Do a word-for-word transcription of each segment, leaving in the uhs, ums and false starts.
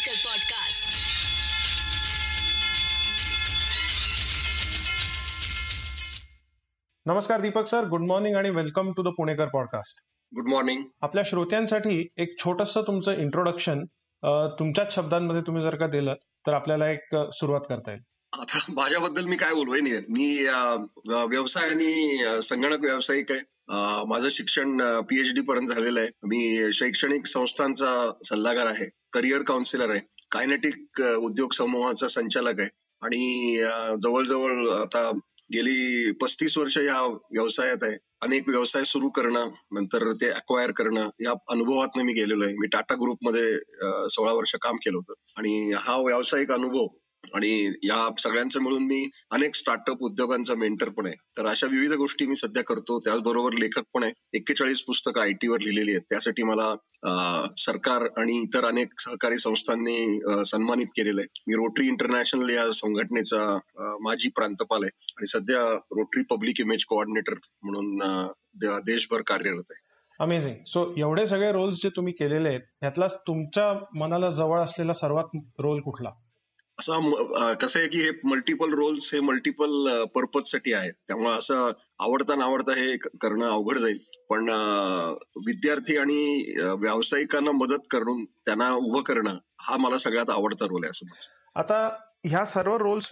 पुणेकर podcast. नमस्कार Deepak sir, good morning आणि welcome to the Punekar podcast. Good morning. आपल्या श्रोत्यांसाठी एक छोटंसं तुमचं इंट्रोडक्शन तुमच्याच शब्दांमध्ये तुम्ही जर का दिलं तर आपल्याला एक सुरुवात करता येईल. आता माझ्याबद्दल मी काय बोलू नाही. मी व्यवसाय आणि संगणक व्यावसायिक आहे. माझं शिक्षण पीएचडी पर्यंत झालेलं आहे. मी शैक्षणिक संस्थांचा सल्लागार आहे, करिअर काउन्सिलर आहे, कायनेटिक उद्योग समूहाचा संचालक आहे आणि जवळजवळ आता गेली पस्तीस वर्ष या व्यवसायात आहे. अनेक व्यवसाय सुरू करणं, नंतर ते अक्वायर करणं, या अनुभवातनं मी गेलेलो आहे. मी टाटा ग्रुपमध्ये सोळा वर्ष काम केलं होतं आणि हा व्यावसायिक अनुभव आणि या सगळ्यांचं मिळून मी अनेक स्टार्टअप उद्योगांचा मेंटर पण आहे. तर अशा विविध गोष्टी मी सध्या करतो. त्याचबरोबर लेखक पण आहे. एक्केचाळीस पुस्तकं आयटी वर लिहिलेली आहेत. त्यासाठी मला सरकार आणि इतर अनेक सहकारी संस्थांनी सन्मानित केलेलं आहे. मी रोटरी इंटरनॅशनल या संघटनेचा माजी प्रांतपाल आहे आणि सध्या रोटरी पब्लिक इमेज कोऑर्डिनेटर म्हणून देशभर कार्यरत आहे. अमेझिंग. सो एवढे सगळे रोल्स जे तुम्ही केलेले आहेत, यातला तुमच्या मनाला जवळ असलेला सर्वात रोल कुठला? असं कसं आहे की हे मल्टिपल रोल्स हे मल्टिपल पर्पज साठी आहेत. त्यामुळे असं आवडता नावडता हे करणं अवघड जाईल. पण विद्यार्थी आणि व्यावसायिकांना मदत करून त्यांना उभं करणं हा मला सगळ्यात आवडता रोल आहे असं. आता ह्या सर्व रोल्स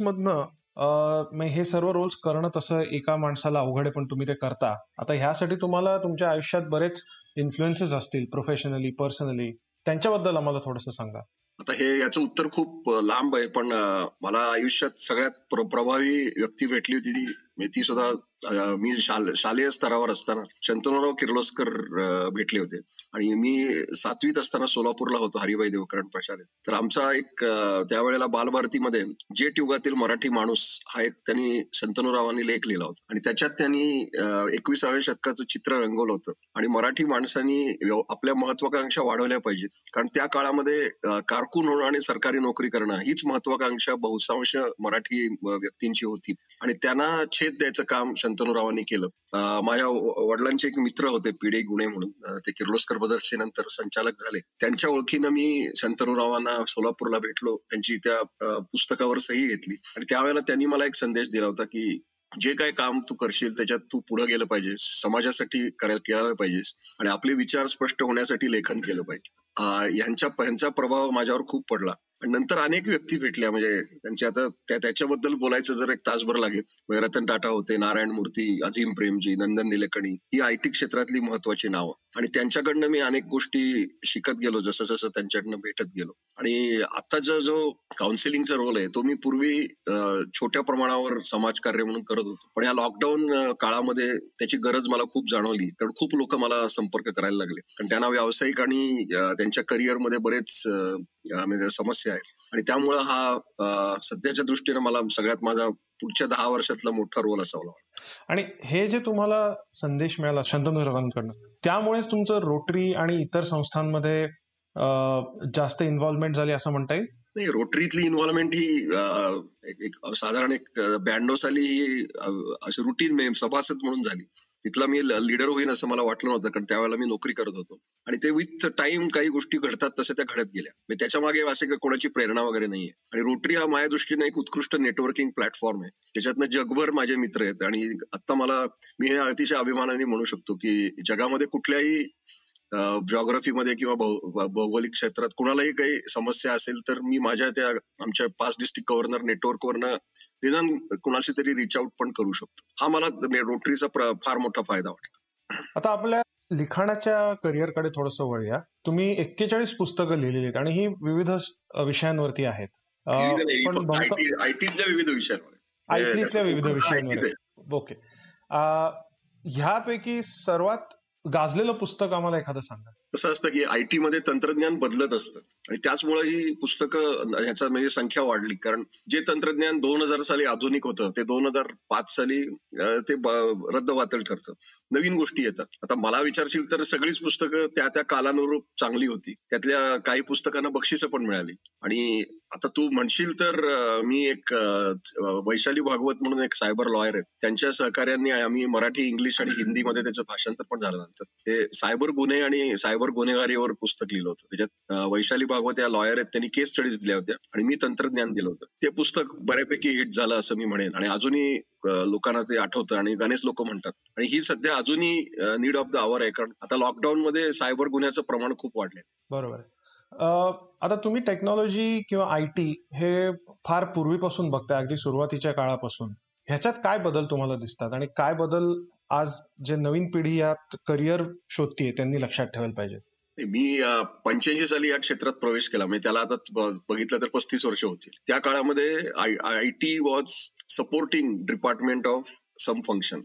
मधनं हे सर्व रोल्स करणं तसं एका माणसाला अवघड आहे, पण तुम्ही ते करता. आता ह्यासाठी तुम्हाला तुमच्या आयुष्यात बरेच इन्फ्लुएन्सेस असतील, प्रोफेशनली, पर्सनली. त्यांच्याबद्दल आम्हाला थोडंसं सांगा. आता हे याचं उत्तर खूप लांब आहे, पण मला आयुष्यात सगळ्यात प्रभावी व्यक्ती भेटली होती ती ती सुद्धा मी शालेय स्तरावर असताना शंतनुराव किर्लोस्कर भेटले होते आणि मी सातवीत असताना सोलापूरला होतो, हरिभाई देवकरण प्रशालेत. तर आमचा एक त्यावेळेला बालभारतीमध्ये जेट युगातील मराठी माणूस हा एक त्यांनी शंतनुरावांनी लेख लिहिला होता आणि त्याच्यात त्यांनी एकविसाव्या शतकाचं चित्र रंगवलं होतं आणि मराठी माणसांनी आपल्या महत्वाकांक्षा वाढवल्या पाहिजेत. कारण त्या काळामध्ये कारकून होणं आणि सरकारी नोकरी करणं हीच महत्वाकांक्षा बहुतांश मराठी व्यक्तींची होती आणि त्यांना छेद द्यायचं काम शंतनुरावांनी केलं. माझ्या वडिलांचे एक मित्र होते पीडे गुणे म्हणून, ते किर्लोस्कर ब्रदर्सचे नंतर संचालक झाले. त्यांच्या ओळखीनं मी शंतनुरावांना सोलापूरला भेटलो, त्यांची त्या पुस्तकावर सही घेतली आणि त्यावेळेला त्यांनी मला एक संदेश दिला होता की जे काय काम तू करशील त्याच्यात तू पुढे गेलं पाहिजेस, समाजासाठी करायला केलं पाहिजेस आणि आपले विचार स्पष्ट होण्यासाठी लेखन केलं पाहिजे. यांच्या यांचा प्रभाव माझ्यावर खूप पडला. नंतर अनेक व्यक्ती भेटल्या, म्हणजे त्यांच्या आता त्या त्याच्याबद्दल बोलायचं जर एक तासभर लागेल. रतन टाटा होते, नारायण मूर्ती, अझीम प्रेमजी, नंदन निलेकणी, ही आयटी क्षेत्रातली महत्वाची नावं आणि त्यांच्याकडनं मी अनेक गोष्टी शिकत गेलो जसं जसं त्यांच्याकडनं भेटत गेलो. आणि आताचा जो काउन्सिलिंगचा रोल आहे तो मी पूर्वी छोट्या प्रमाणावर समाजकार्य म्हणून करत होतो, पण या लॉकडाऊन काळामध्ये त्याची गरज मला खूप जाणवली. कारण खूप लोक मला संपर्क करायला लागले, कारण त्यांना व्यावसायिक आणि त्यांच्या करिअरमध्ये बरेच समस्या आहेत आणि त्यामुळं हा सध्याच्या दृष्टीने मला सगळ्यात माझा पुढच्या दहा वर्षातला मोठा रोल असावा. आणि हे जे तुम्हाला संदेश मिळाला शंतनुरावांकडनं, त्यामुळेच तुमचं रोटरी आणि इतर संस्थांमध्ये जास्त इन्व्हॉल्वमेंट झाली असं म्हणता येईल? नाही, रोटरीतली इन्व्हॉल्वमेंट ही एक साधारण एक ब्याण्णव साली अशी रुटीन सभासद म्हणून झाली. तिथला मी लीडर होईन असं मला वाटलं नव्हतं, कारण त्यावेळेला मी नोकरी करत होतो आणि ते विथ टाइम काही गोष्टी घडतात तसं त्या घडत गेल्या. मी त्याच्या मागे असे कोणाची प्रेरणा वगैरे नाहीये. आणि रोटरी हा माझ्या दृष्टीने एक उत्कृष्ट नेटवर्किंग प्लॅटफॉर्म आहे. त्याच्यातनं जगभर माझे मित्र आहेत आणि आता मला मी हे अतिशय अभिमानाने म्हणू शकतो की जगामध्ये कुठल्याही जॉग्राफीमध्ये किंवा भौगोलिक क्षेत्रात कुणालाही काही समस्या असेल तर मी माझ्या त्या आमच्या पाच डिस्ट्रिक्ट गव्हर्नर नेटवर्कवरनं निदान कुणाशी तरी रिच आउट पण करू शकतो. हा मला रोटरीचा फार मोठा फायदा वाटतो. आता आपल्या लिखाणाच्या करिअरकडे थोडंसं वळूया. तुम्ही एक्केचाळीस पुस्तकं लिहिलेली आहेत आणि ही विविध विषयांवरती आहेत. आयटीतल्या विविध विषयांवर आयटीतल्या विविध विषयांवर ओके. ह्यापैकी सर्वात गाजलेलं पुस्तक आम्हाला एखादं सांगा. कसं असतं की आयटी मध्ये तंत्रज्ञान बदलत असतं आणि त्याचमुळे ही पुस्तकं ह्याचा म्हणजे संख्या वाढली. कारण जे तंत्रज्ञान दोन हजार साली आधुनिक होतं ते दोन हजार पाच साली ते रद्द बातल ठरतं, नवीन गोष्टी येतात. आता मला विचारशील तर सगळीच पुस्तकं त्या त्या कालानुरूप चांगली होती. त्यातल्या काही पुस्तकांना बक्षिसं पण मिळाली. आणि आता तू म्हणशील तर मी एक वैशाली भागवत म्हणून एक सायबर लॉयर आहेत, त्यांच्या सहकार्यांनी आम्ही मराठी, इंग्लिश आणि हिंदीमध्ये त्याचं भाषांतर पण झालं. नंतर हे सायबर गुन्हे आणि सायबर सायबर गुन्हेगारीवर पुस्तक लिहिलं होतं. त्याच्यात वैशाली भागवत या लॉयर आहेत, त्यांनी केस स्टडीज दिल्या होत्या आणि मी तंत्रज्ञान दिलं होतं. ते पुस्तक बऱ्यापैकी हिट झालं असं मी म्हणेन आणि अजूनही लोकांना ते आठवतं आणि गणेश लोक म्हणतात. आणि ही सध्या अजूनही नीड ऑफ द आवर आहे, कारण आता लॉकडाऊन मध्ये सायबर गुन्ह्याचं प्रमाण खूप वाढलंय. बरोबर. आता तुम्ही टेक्नॉलॉजी किंवा आय टी हे फार पूर्वीपासून बघताय, अगदी सुरुवातीच्या काळापासून. ह्याच्यात काय बदल तुम्हाला दिसतात आणि काय बदल आज जे नवीन पिढी यात करिअर शोधतीये त्यांनी लक्षात ठेवायला पाहिजे? मी पंच्याऐंशी साली या क्षेत्रात प्रवेश केला, म्हणजे त्याला आता बघितलं तर पस्तीस वर्ष होती. त्या काळामध्ये I T was supporting department of some function,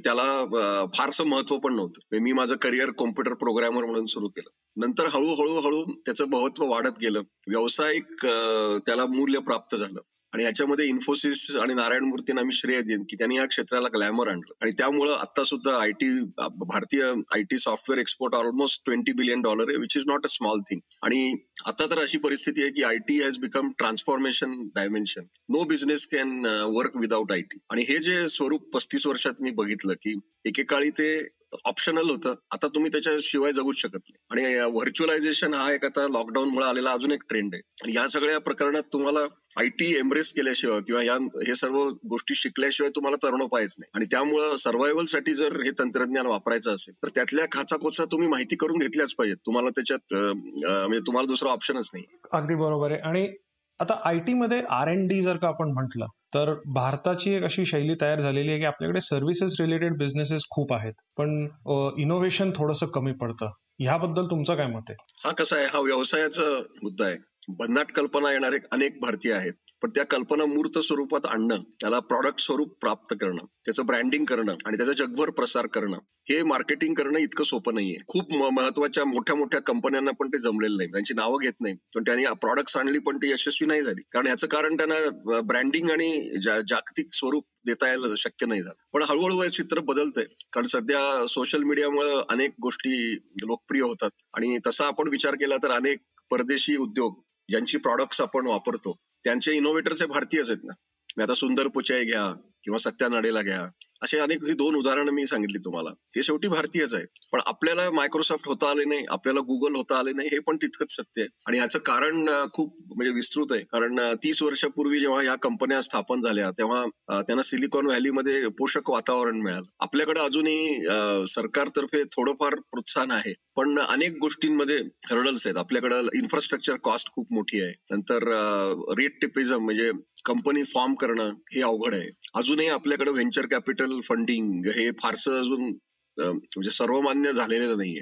त्याला फारसं महत्व पण नव्हतं. मी माझं करिअर कॉम्प्युटर प्रोग्रामर म्हणून सुरू केलं. नंतर हळूहळू हळू त्याचं महत्व वाढत गेलं, व्यावसायिक त्याला मूल्य प्राप्त झालं आणि याच्यामध्ये इन्फोसिस आणि नारायण मूर्तींना मी श्रेय देईन की त्यांनी या क्षेत्राला ग्लॅमर आणलं आणि त्यामुळं आता सुद्धा आयटी भारतीय IT software export almost twenty billion dollar आहे, which is not a small thing. आणि आता तर अशी परिस्थिती आहे की IT has become transformation dimension. No business can work without IT. आणि हे जे स्वरूप पस्तीस वर्षात मी बघितलं की एकेकाळी ते ऑप्शनल होतं, आता तुम्ही त्याच्याशिवाय जगूच शकत नाही. आणि व्हर्च्युअलायझेशन हा एक आता लॉकडाऊन मुळे आलेला अजून एक ट्रेंड आहे. आणि या सगळ्या प्रकरणात तुम्हाला आयटी एम्ब्रेस केल्याशिवाय किंवा या हे सर्व गोष्टी शिकल्याशिवाय तुम्हाला तरुण पाहायच नाही. आणि त्यामुळं सर्व्हायव्हलसाठी जर हे तंत्रज्ञान वापरायचं असेल तर त्यातल्या खाचाकोचा तुम्ही माहिती करून घेतल्याच पाहिजेत. तुम्हाला त्याच्यात म्हणजे तुम्हाला दुसरा ऑप्शनच नाही. अगदी बरोबर आहे. आणि आता आयटी मध्ये आर एन डी जर का आपण म्हटलं तर भारताची एक अशी शैली तयार झालेली आहे की आपल्याकडे सर्व्हिसेस रिलेटेड बिझनेसेस खूप आहेत, पण इनोव्हेशन थोडंसं कमी पडतं. ह्याबद्दल तुमचं काय मत आहे? हा कसा आहे, हा व्यवसायाचा मुद्दा आहे. भन्नाट कल्पना येणारे अनेक भारतीय आहेत, पण त्या कल्पना मूर्त स्वरूपात आणणं, त्याला प्रॉडक्ट स्वरूप प्राप्त करणं, त्याचं ब्रँडिंग करणं आणि त्याचा जगभर प्रसार करणं, हे मार्केटिंग करणं इतकं सोपं नाहीये. खूप महत्वाच्या मोठ्या मोठ्या कंपन्यांना पण ते जमलेलं नाही, त्यांची नावं घेत नाही, पण त्यांनी प्रॉडक्ट्स आणली पण ते यशस्वी नाही झाली, कारण याचं कारण त्यांना ब्रँडिंग आणि जागतिक स्वरूप देता यायला शक्य नाही झालं. पण हळूहळू हे चित्र बदलतंय, कारण सध्या सोशल मीडियामुळे अनेक गोष्टी लोकप्रिय होतात आणि तसा आपण विचार केला तर अनेक परदेशी उद्योग ज्यांची प्रॉडक्ट्स आपण वापरतो त्यांचे इनोव्हेटर्स हे भारतीयच आहेत ना. मी आता सुंदर पिचाई घ्या किंवा सत्या नडेला घ्या, असे अनेक ही दोन उदाहरणं मी सांगितली तुम्हाला, हे शेवटी भारतीयच आहे. पण आपल्याला मायक्रोसॉफ्ट होता आले नाही, आपल्याला गुगल होता आले नाही, हे पण तितकंच सत्य आहे. आणि याचं कारण खूप म्हणजे विस्तृत आहे, कारण तीस वर्षापूर्वी जेव्हा या कंपन्या स्थापन झाल्या तेव्हा त्यांना सिलिकॉन व्हॅलीमध्ये पोषक वातावरण मिळालं. आपल्याकडे अजूनही सरकारतर्फे थोडंफार प्रोत्साहन आहे, पण अनेक गोष्टींमध्ये हर्डल्स आहेत. आपल्याकडे इन्फ्रास्ट्रक्चर कॉस्ट खूप मोठी आहे, नंतर रेट टिपिझम म्हणजे कंपनी फॉर्म करणं हे अवघड आहे. अजूनही आपल्याकडे व्हेंचर कॅपिटल फंडिंग हे फारसं अजून म्हणजे सर्वमान्य झालेलं नाहीये.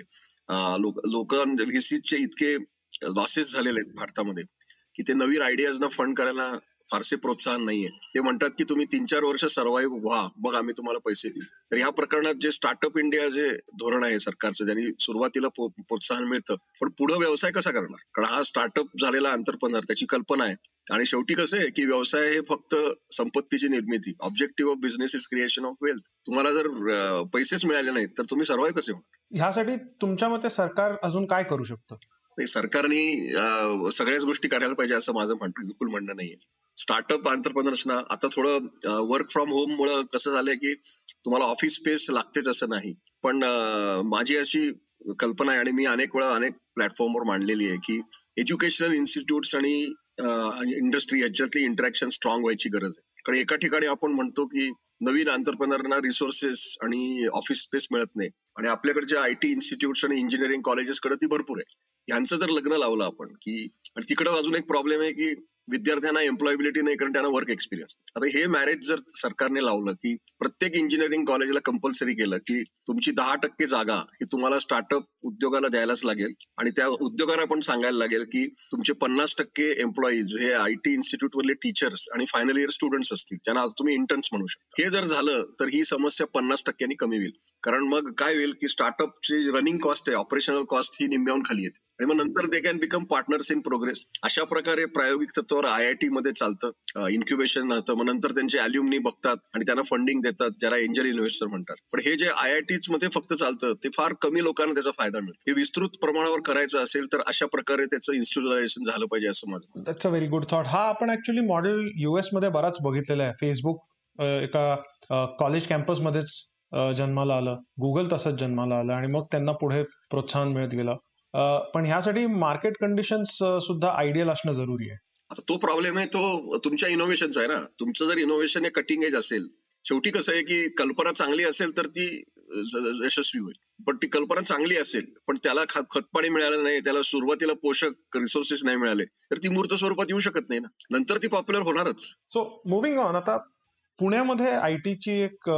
लोक व्हीसीचे इतके लॉसेस झालेले आहेत भारतामध्ये की ते नवीन आयडियाजना फंड करायला फारसे प्रोत्साहन नाहीये. ते म्हणतात की तुम्ही तीन चार वर्ष सर्व्हाइव्ह व्हा, मग आम्ही तुम्हाला पैसे देऊ. तर ह्या प्रकरणात जे स्टार्टअप इंडिया जे धोरण आहे सरकारचं, ज्यांनी सुरुवातीला प्रोत्साहन मिळतं, पण पुढे व्यवसाय कसा करणार? कारण हा स्टार्टअप झालेला अंतरप्रेन्योर, त्याची कल्पना आहे. आणि शेवटी कसं आहे की व्यवसाय हे फक्त संपत्तीची निर्मिती, objective of business is creation of wealth. तुम्हाला जर पैसेच मिळाले नाहीत तर तुम्ही सर्व्हाइव्ह कसे होणार? ह्यासाठी तुमच्या मते सरकार अजून काय करू शकतं? सरकारने सगळ्याच गोष्टी करायला पाहिजे असं माझं म्हणणं बिलकुल म्हणणं नाहीये. स्टार्टअप एंटरप्रेन्योर्सना आता थोडं वर्क फ्रॉम होम मुळे कसं झालंय की तुम्हाला ऑफिस स्पेस लागतेच असं नाही, पण माझी अशी कल्पना आहे आणि मी अनेक वेळा अनेक प्लॅटफॉर्मवर मांडलेली आहे की एज्युकेशनल इन्स्टिट्यूट्स आणि इंडस्ट्री याच्यातली इंटरॅक्शन स्ट्रॉंग व्हायची गरज आहे. कारण एका ठिकाणी आपण म्हणतो की नवीन एंटरप्रेन्योरना रिसोर्सेस आणि ऑफिस स्पेस मिळत नाही आणि आपल्याकडच्या आयटी इन्स्टिट्यूट्स आणि इंजिनिअरिंग कॉलेजेसकडे ती भरपूर आहे. यांचं जर लग्न लावलं आपण की, आणि तिकडे अजून एक प्रॉब्लेम आहे की विद्यार्थ्यांना एम्प्लॉयबिलिटी नाही, कारण त्यांना वर्क एक्सपिरियन्स. आता हे मॅरेज जर सरकारने लावलं की प्रत्येक इंजिनिअरिंग कॉलेजला कंपल्सरी केलं की तुमची दहा टक्के जागा ही तुम्हाला स्टार्टअप उद्योगाला द्यायलाच लागेल आणि त्या उद्योगाला पण सांगायला लागेल की तुमचे पन्नास टक्के एम्प्लॉईज हे आयटी इन्स्टिट्यूट मधले टीचर्स आणि फायनल इयर स्टुडंट्स असतील, ज्यांना आज तुम्ही इंटर्न्स म्हणू शकता. हे जर झालं तर ही समस्या पन्नास टक्क्यांनी कमी होईल. कारण मग काय होईल की स्टार्टअपची रनिंग कॉस्ट आहे, ऑपरेशनल कॉस्ट ही निम्म्याहून खाली येते आणि मग नंतर they can become partners in progress. अशा प्रकारे प्रायोगिक तत्वावर आय आय टी मध्ये चालतं, इन्क्युबेशन होतं, मग नंतर त्यांचे अल्युमनी बघतात आणि त्यांना फंडिंग देतात, ज्याला एंजल इन्व्हेस्टर म्हणतात. पण हे जे आय आय टीज मध्ये फक्त चालतं ते फार कमी लोकांना त्याचा फायदा मिळतो. हे विस्तृत प्रमाणावर करायचं असेल तर अशा प्रकारे त्याचं इन्स्टिट्युशनलायझेशन झालं पाहिजे असं माझं. That's a very good thought. हा आपण ऍक्च्युअली मॉडेल युएस मध्ये बराच बघितलेला आहे. फेसबुक एका कॉलेज कॅम्पस मध्येच जन्माला आलं, गुगल तसंच जन्माला आलं आणि मग त्यांना पुढे प्रोत्साहन मिळत गेलं. पण ह्यासाठी मार्केट कंडिशन्स सुद्धा आयडियल असणं जरुरी आहे. आता तो प्रॉब्लेम आहे तो तुमच्या इनोव्हेशनचा आहे ना. तुमचं जर इनोव्हेशन हे कटिंग एज असेल, शेवटी कसं आहे की कल्पना चांगली असेल तर ती यशस्वी होईल. पण ती कल्पना चांगली असेल पण त्याला खतपाणी मिळालं नाही, त्याला सुरुवातीला पोषक रिसोर्सेस नाही मिळाले तर ती मूर्त स्वरूपात येऊ शकत नाही ना. नंतर ती पॉप्युलर होणारच. सो मुव्हिंग ऑन, आता पुण्यामध्ये आयटीची एक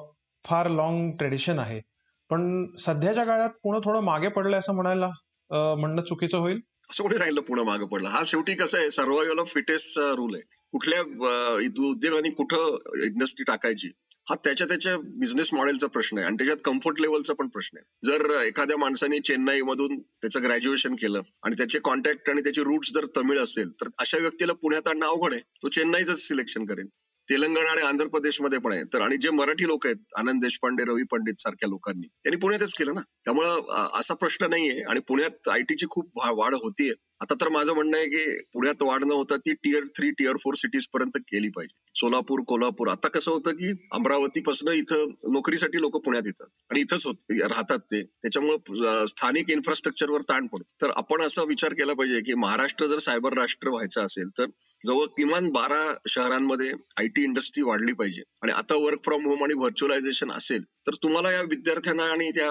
फार लॉंग ट्रेडिशन आहे, पण सध्याच्या काळात पुणे थोडं मागे पडलंय असं म्हणायला म्हणणं चुकीचं होईल? असं कुठे राहिलं पुणे मागे पडलं? हा शेवटी कसं आहे, सर्व्हायव्हल ऑफ फिटेस्ट रूल आहे. कुठल्या उद्योगाने कुठं इंडस्ट्री टाकायची हा त्याच्या त्याच्या बिझनेस मॉडेलचा प्रश्न आहे आणि त्याच्यात कम्फर्ट लेवलचा पण प्रश्न आहे. जर एखाद्या माणसाने चेन्नई मधून त्याचं ग्रॅज्युएशन केलं आणि त्याचे कॉन्टॅक्ट आणि त्याचे रूट्स जर तमिळ असेल तर अशा व्यक्तीला पुण्यात आणणं अवघड आहे. तो चेन्नईच सिलेक्शन करेल. तेलंगणा आणि आंध्र प्रदेशमध्ये पण आहे. तर आणि जे मराठी लोक आहेत, आनंद देशपांडे, रवी पंडित सारख्या लोकांनी त्यांनी पुण्यातच केलं ना. त्यामुळं असा प्रश्न नाहीये आणि पुण्यात आयटीची खूप वाढ होतीये. आता तर माझं म्हणणं आहे की पुण्यात वाढ न होता ती tier three tier four cities पर्यंत केली पाहिजे. सोलापूर, कोल्हापूर. आता कसं होतं की अमरावतीपासून इथं नोकरीसाठी लोक पुण्यात येतात आणि इथंच राहतात ते. त्याच्यामुळे स्थानिक इन्फ्रास्ट्रक्चरवर ताण पडतो. तर आपण असा विचार केला पाहिजे की महाराष्ट्र जर सायबर राष्ट्र व्हायचं असेल तर जवळ किमान बारा शहरांमध्ये आयटी इंडस्ट्री वाढली पाहिजे. आणि आता वर्क फ्रॉम होम आणि व्हर्च्युअलायझेशन असेल तर तुम्हाला या विद्यार्थ्यांना आणि त्या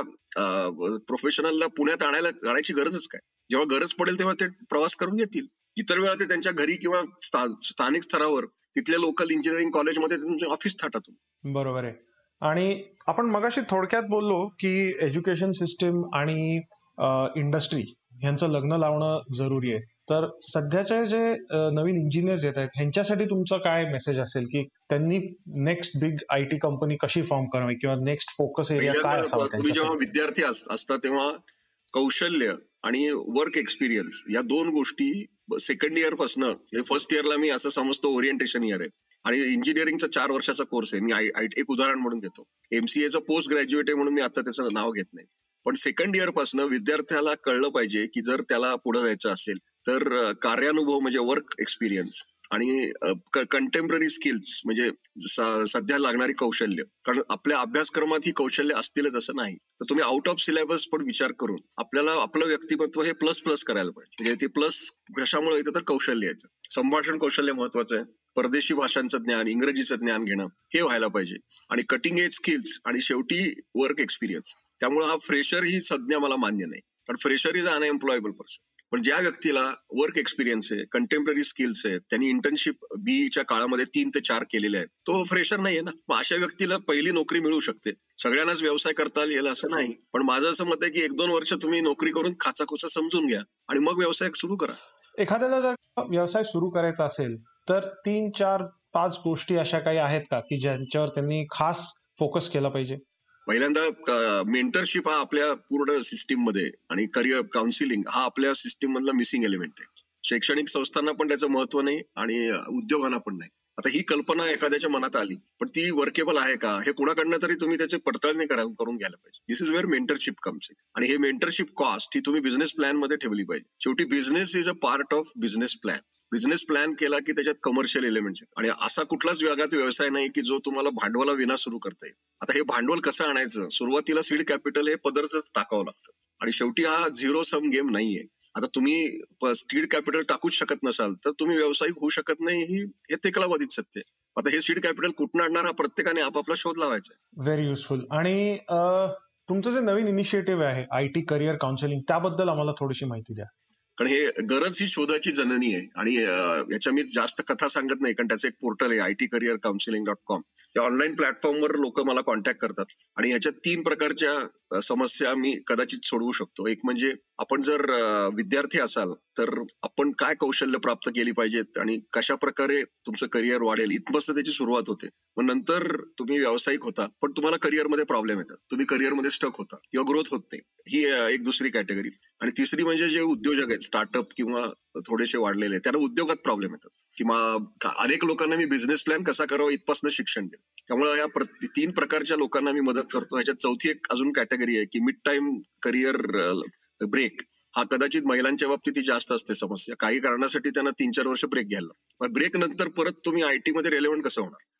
प्रोफेशनलला पुण्यात आणायला आणायची गरजच काय? जेव्हा गरज पडेल तेव्हा ते प्रवास करून येतील. इतर वेळा ते त्यांच्या घरी किंवा स्थानिक स्तरावर तिथल्या लोकल इंजिनिअरिंग कॉलेजमध्ये त्यांचे ऑफिस थाटात. बरोबर आहे. आणि आपण मगाशी थोडक्यात बोललो की एज्युकेशन सिस्टीम आणि इंडस्ट्री यांचं लग्न लावणं जरुरी आहे. तर सध्याचे जे नवीन इंजिनियर्स येत आहेत ह्यांच्यासाठी तुमचं काय मेसेज असेल की त्यांनी नेक्स्ट बिग आयटी कंपनी कशी फॉर्म करावी किंवा नेक्स्ट फोकस एरिया काय असावा? तुम्ही जेव्हा विद्यार्थी असता तेव्हा कौशल्य आणि वर्क एक्सपिरियन्स या दोन गोष्टी सेकंड इयर पासून, फर्स्ट इयरला मी असं समजतो ओरिएंटेशन इयर आहे आणि इंजिनिअरिंगचा चार वर्षाचा कोर्स आहे. मी एक उदाहरण म्हणून घेतो. एमसीएचं पोस्ट ग्रॅज्युएट आहे म्हणून मी आता त्याचं नाव घेत नाही. पण सेकंड इयर पासून विद्यार्थ्याला कळलं पाहिजे की जर त्याला पुढे जायचं असेल तर कार्यानुभव म्हणजे वर्क एक्सपिरियन्स आणि कंटेम्पररी स्किल्स म्हणजे सध्या लागणारी कौशल्य. कारण आपल्या अभ्यासक्रमात ही कौशल्य असतीलच असं नाही. तर तुम्ही आउट ऑफ सिलेबस पण विचार करून आपल्याला आपलं व्यक्तिमत्व हे प्लस प्लस करायला पाहिजे. म्हणजे ते प्लस कशामुळे येतं तर कौशल्य येतं. संभाषण कौशल्य महत्वाचं आहे. परदेशी भाषांचं ज्ञान, इंग्रजीचं ज्ञान घेणं हे व्हायला पाहिजे आणि कटिंग एज स्किल्स आणि शेवटी वर्क एक्सपिरियन्स. त्यामुळे हा फ्रेशर ही संज्ञा मला मान्य नाही. कारण फ्रेशर इज अनएम्प्लॉयबल पर्सन. पण ज्या व्यक्तीला वर्क एक्सपिरियन्स आहे, कंटेम्पररी स्किल्स आहेत, त्यांनी इंटर्नशिप बीईच्या काळामध्ये तीन ते चार केलेले आहेत, तो फ्रेशर नाहीये ना. मग अशा व्यक्तीला पहिली नोकरी मिळू शकते. सगळ्यांनाच व्यवसाय करता येईल असं नाही. पण माझं असं मत आहे की एक दोन वर्ष तुम्ही नोकरी करून खाचाखुचा समजून घ्या आणि मग व्यवसाय सुरू करा. एखाद्याला जर व्यवसाय सुरू करायचा असेल तर तीन चार पाच गोष्टी अशा काही आहेत का की ज्यांच्यावर त्यांनी खास फोकस केला पाहिजे? पहिल्यांदा मेंटरशिप हा आपल्या पूर्ण सिस्टीम मध्ये आणि करिअर काउन्सिलिंग हा आपल्या सिस्टीम मधला मिसिंग एलिमेंट आहे. शैक्षणिक संस्थांना पण त्याचं महत्व नाही आणि उद्योगांना पण नाही. आता ही कल्पना एखाद्याच्या मनात आली पण ती वर्केबल आहे का हे कुणाकडनं तरी तुम्ही त्याची पडताळणी करून घ्यायला पाहिजे. This is where mentorship comes in. आणि हे मेंटरशिप कॉस्ट ही तुम्ही बिझनेस प्लॅन मध्ये ठेवली पाहिजे. शेवटी business is a part of business plan. Business plan केला की त्याच्यात कमर्शियल एलिमेंट्स आहेत आणि असा कुठलाच वेगळाच व्यवसाय नाही की जो तुम्हाला भांडवला विना सुरू करता येईल. आता हे भांडवल कसं आणायचं? सुरुवातीला सीड कॅपिटल हे पदरच टाकावं लागतं आणि शेवटी हा झिरो सम गेम नाहीये. आता तुम्ही सीड कॅपिटल टाकूच शकत नसाल तर तुम्ही व्यावसायिक होऊ शकत नाही, ही हे तेकलाबाधित सत्य. आता हे सीड कॅपिटल कुठून आणणार हा प्रत्येकाने आपापला शोध लावायचा. Very useful. आणि तुमचं जे नवीन इनिशिएटिव्ह आहे आयटी करिअर काउन्सिलिंग त्याबद्दल आम्हाला थोडीशी माहिती द्या. कारण हे गरज ही शोधाची जननी आहे आणि याच्या मी जास्त कथा सांगत नाही कारण त्याचं एक पोर्टल आहे IT career counselling dot com. या ऑनलाईन प्लॅटफॉर्मवर लोक मला कॉन्टॅक्ट करतात आणि याच्यात तीन प्रकारच्या समस्या मी कदाचित सोडवू शकतो. एक म्हणजे आपण जर विद्यार्थी असाल तर आपण काय कौशल्य प्राप्त केली पाहिजेत आणि कशा प्रकारे तुमचं करिअर वाढेल इथपासून त्याची सुरुवात होते. मग नंतर तुम्ही व्यावसायिक होता पण तुम्हाला करिअरमध्ये प्रॉब्लेम येतात, तुम्ही करिअरमध्ये स्टक होता किंवा ग्रोथ होत नाही, ही एक दुसरी कॅटेगरी. आणि तिसरी म्हणजे जे उद्योजक आहेत स्टार्टअप किंवा थोडेसे वाढलेले त्यांना उद्योगात प्रॉब्लेम येतात किंवा अनेक लोकांना मी बिझनेस प्लॅन कसा करावा इथपासून शिक्षण देतो. त्यामुळे या तीन प्रकारच्या लोकांना मी मदत करतो. ह्याच्यात चौथी एक अजून कॅटेगरी आहे की मिड टाइम करिअर ब्रेक. हा कदाचित महिलांच्या बाबतीत जास्त असते समस्या. काही कारणासाठी त्यांना तीन चार वर्ष ब्रेक घ्यायला. ब्रेक नंतर परत तुम्ही आयटी मध्ये रेलेव्हंट कसं होणार?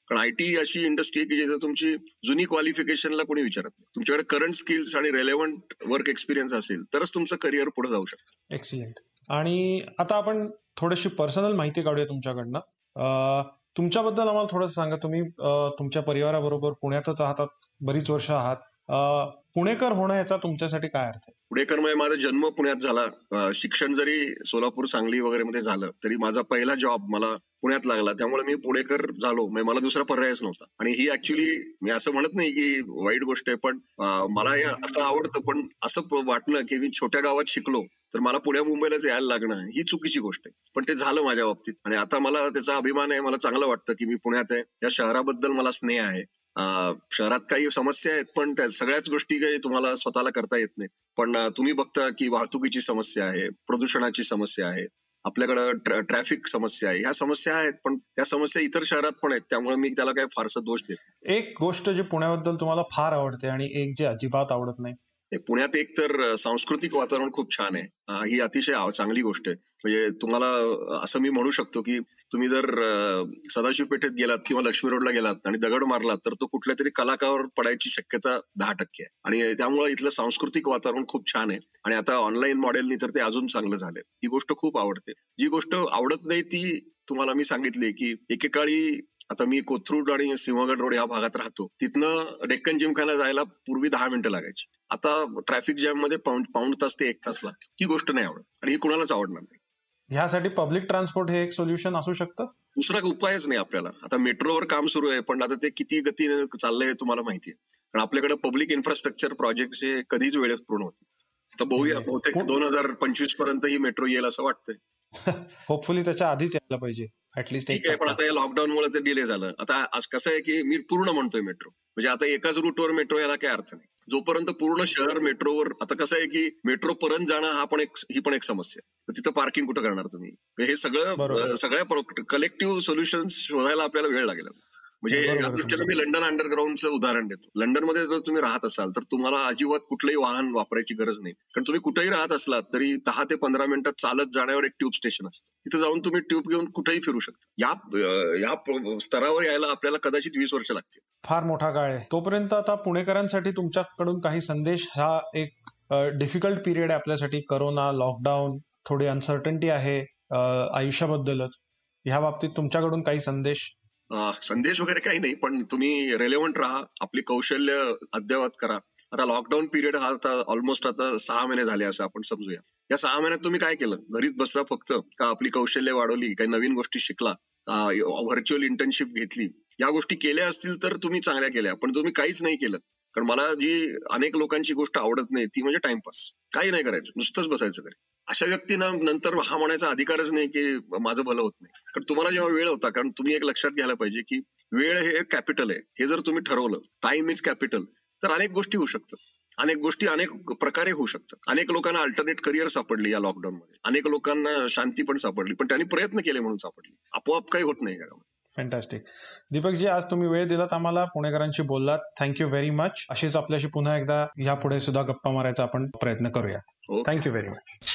कारण आयटी अशी इंडस्ट्री आहे की जिथे तुमची जुनी क्वालिफिकेशनला कोणी विचारत नाही. तुमच्याकडे करंट स्किल्स आणि रेलेव्हंट वर्क एक्सपिरियन्स असेल तरच तुमचं करिअर पुढे जाऊ शकतं. एक्सिलेंट. आणि आता आपण थोडीशी पर्सनल माहिती काढूया तुमच्याकडनं. अं, तुमच्याबद्दल आम्हाला थोडंसं सांगा. तुम्ही अं, तुमच्या परिवाराबरोबर पुण्यातच आहात, बरीच वर्ष आहात. अं, पुणेकर होणं याचा तुमच्यासाठी काय अर्थ आहे? पुणेकर म्हणजे माझा जन्म पुण्यात झाला. अं, शिक्षण जरी सोलापूर, सांगली वगैरे मध्ये झालं तरी माझा पहिला जॉब मला पुण्यात लागला. त्यामुळे मी पुणेकर झालो. म्हणजे मला दुसरा पर्यायच नव्हता. आणि ही ऍक्च्युली मी असं म्हणत नाही की वाईट गोष्ट आहे, पण अं, मला हे आता आवडतं. पण असं प- वाटणं की मी छोट्या गावात शिकलो तर मला पुण्या मुंबईलाच यायला लागणं ही चुकीची गोष्ट आहे. पण ते झालं माझ्या बाबतीत आणि आता मला त्याचा अभिमान आहे. मला चांगलं वाटतं की मी पुण्यात आहे. या शहराबद्दल मला स्नेह आहे. अं, शहरात काही समस्या आहेत, पण त्या सगळ्याच गोष्टी काही तुम्हाला स्वतःला करता येत नाही. पण अं, तुम्ही बघता की वाहतुकीची समस्या आहे, प्रदूषणाची समस्या आहे, आपल्याकडं ट्रॅफिक समस्या आहे. ह्या समस्या आहेत, पण त्या समस्या इतर शहरात पण आहेत. त्यामुळे मी त्याला काही फारसा दोष देत नाही. एक गोष्ट जी पुण्याबद्दल तुम्हाला फार आवडते आणि एक जी अजिबात आवडत नाही. हे पुण्यात एक तर अं, सांस्कृतिक वातावरण खूप छान आहे. अं, ही अतिशय आव- चांगली गोष्ट आहे. म्हणजे तुम्हाला अं, असं मी म्हणू शकतो की तुम्ही जर अं, सदाशिव पेठेत गेलात किंवा लक्ष्मी रोडला गेलात आणि दगड मारलात तर तो कुठल्या तरी कलाकारावर पडायची शक्यता दहा टक्के आहे. आणि त्यामुळे इथलं सांस्कृतिक वातावरण खूप छान आहे. आणि आता ऑनलाईन मॉडेलनी तर ते अजून चांगलं झालंय. ही गोष्ट खूप आवडते. जी गोष्ट आवडत नाही ती तुम्हाला मी सांगितली की एकेकाळी आता मी कोथरूड आणि सिंहगड रोड या भागात राहतो. तिथनं डेक्कन जिमखाना जायला पूर्वी दहा मिनिटं लागायची. आता ट्रॅफिक जॅम मध्ये पाऊण पाऊण तास ते एक तास लागतो. ही गोष्ट नाही आवडत आणि ही कुणालाच आवडणार नाही. ह्यासाठी पब्लिक ट्रान्सपोर्ट हे एक सोल्युशन असू शकतं. दुसरा उपायच नाही आपल्याला. आता मेट्रोवर काम सुरू आहे, पण आता ते किती गतीने चाललंय हे तुम्हाला माहिती आहे. कारण आपल्याकडे पब्लिक इन्फ्रास्ट्रक्चर प्रोजेक्ट हे कधीच वेळेत पूर्ण होत नाही. तर बहुया बहुतेक दोन हजार पंचवीस पर्यंत ही मेट्रो येईल असं वाटतंय. होपफुली त्याच्या आधीच यायला पाहिजे ऍटलीस्ट एक ठीक आहे, पण आता या लॉकडाऊनमुळे ते डिले झालं. आता आज कसं आहे की मी पूर्ण म्हणतोय मेट्रो, म्हणजे आता एकाच रूटवर मेट्रो याला काही अर्थ नाही. जोपर्यंत पूर्ण शहर मेट्रोवर, आता कसं आहे की मेट्रो पर्यंत जाणं हा पण एक ही पण एक समस्या आहे. तर तिथं पार्किंग कुठं करणार तुम्ही? हे सगळं बरोबर. अं, सगळ्या कलेक्टिव्ह सोल्युशन्स शोधायला आपल्याला वेळ लागेल. म्हणजे बरोबर या आहे दृष्टीने तुमचं. मी लंडन अंडरग्राऊंडचं उदाहरण देतो. लंडनमध्ये जर तुम्ही राहत असाल तर तुम्हाला अजिबात कुठलंही वाहन वापरायची गरज नाही. कारण तुम्ही कुठेही राहत असलात तरी दहा ते पंधरा मिनिटात चालत जाण्यावर एक ट्यूब स्टेशन असतं. तिथे जाऊन तुम्ही ट्यूब घेऊन कुठेही फिरू शकता. या अं, या प- स्तरावर यायला आपल्याला कदाचित वीस वर्ष लागतील. फार मोठा काळ आहे. तोपर्यंत आता पुणेकरांसाठी तुमच्याकडून काही संदेश. हा एक डिफिकल्ट पिरियड आहे आपल्यासाठी. करोना, लॉकडाऊन, थोडी अनसर्टन्टी आहे अं, आयुष्याबद्दलच. ह्या बाबतीत तुमच्याकडून काही संदेश. अं, संदेश वगैरे काही नाही, पण तुम्ही रेलेव्हंट राहा, आपली कौशल्य अद्ययावत करा. आता लॉकडाऊन पिरियड हा आता ऑलमोस्ट आता सहा महिने झाले असं आपण समजूया. या सहा महिन्यात तुम्ही काय केलं? घरीच बसला फक्त का आपली कौशल्य वाढवली, काही नवीन गोष्टी शिकला, व्हर्च्युअल इंटर्नशिप घेतली, या गोष्टी केल्या असतील तर तुम्ही चांगल्या केल्या. पण तुम्ही काहीच नाही केलं. कारण मला जी अनेक लोकांची गोष्ट आवडत नाही ती म्हणजे टाइमपास. काही नाही करायचं, नुसतंच बसायचं घरी. अशा व्यक्तींना नंतर हा म्हणायचा अधिकारच नाही की माझं भलं होत नाही. कारण तुम्हाला जेव्हा वेळ होता, कारण तुम्ही एक लक्षात घ्यायला पाहिजे की वेळ हे कॅपिटल आहे. हे जर तुम्ही ठरवलं, टाइम इज कॅपिटल, तर अनेक गोष्टी होऊ शकतात. अनेक गोष्टी अनेक प्रकारे होऊ शकतात. अनेक लोकांना अल्टरनेट करिअर सापडली या लॉकडाऊन मध्ये. अनेक लोकांना शांती पण सापडली, पण त्यांनी प्रयत्न केले म्हणून सापडली. आपोआप काही होत नाही घरामध्ये. फॅन्टॅस्टिक. दीपकजी, आज तुम्ही वेळ दिलात आम्हाला, पुणेकरांशी बोललात. Thank you very much. अशीच आपल्याशी पुन्हा एकदा यापुढे सुद्धा गप्पा मारायचा आपण प्रयत्न करूया. ओके. Thank you very much.